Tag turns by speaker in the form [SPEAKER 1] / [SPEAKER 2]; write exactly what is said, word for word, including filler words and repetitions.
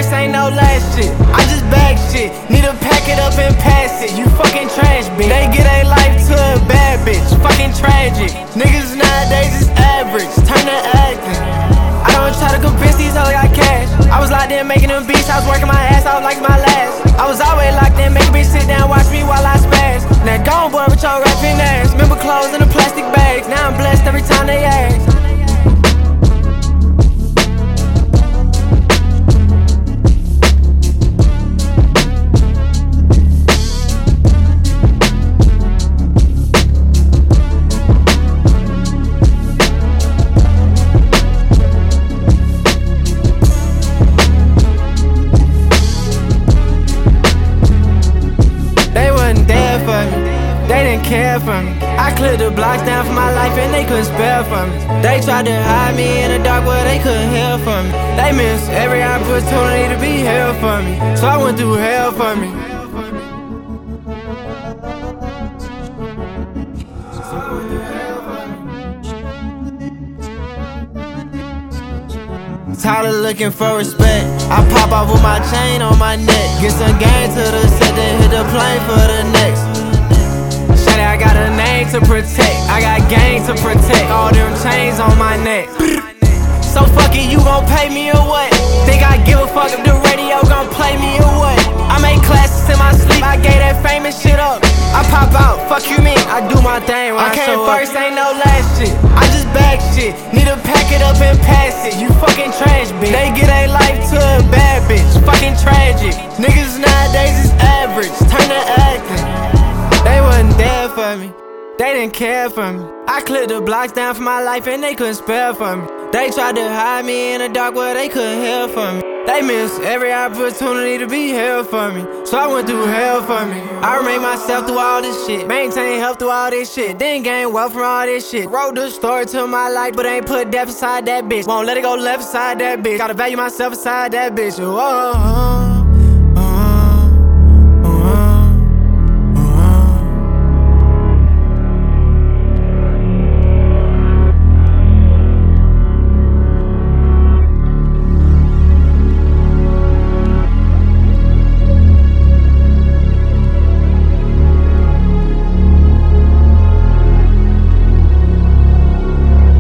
[SPEAKER 1] first, ain't no last shit. I just bag shit, need to pack it up and pass it. You fucking trash, bitch. They get a life to a bad bitch, fucking tragic. Niggas nowadays is average, turn to acting. I don't try to convince these hoes I got cash. I was locked in making them beats, I was working my ass off like my last. I was always locked in, make a bitch sit down, watch me while I spaz. Now gone boy with your rapping ass. Remember clothes in the plastic bags, now I'm blessed every time they ask. They didn't care for me. I cleared the blocks down for my life and they couldn't spare for me. They tried to hide me in the dark where they couldn't hear from me. They missed every opportunity to be here for me, so I went through hell for me. Tired of looking for respect. I pop off with my chain on my neck. Get some game to the set, then hit the plane for the next. I got a name to protect, I got game to protect. All them chains on my neck. So fuck it, you gon' pay me or what? Think I give a fuck if the radio gon' play me or what? I make classes in my sleep, I gave that famous shit up. I pop out, fuck you mean, I do my thing when I, I came first, ain't no last shit. I just bag shit, need to pack it up and pass it. You fucking trash, bitch. They get a life to a bad bitch, fucking tragic. Niggas nowadays is average, turn to acting. They wasn't there for me, they didn't care for me. I cleared the blocks down for my life and they couldn't spare for me. They tried to hide me in the dark where they couldn't hear from me. They missed every opportunity to be here for me, so I went through hell for me. I remained myself through all this shit, maintain health through all this shit, then gain wealth from all this shit. Wrote the story to my life, but ain't put death inside that bitch. Won't let it go left inside that bitch. Gotta value myself inside that bitch. Whoa.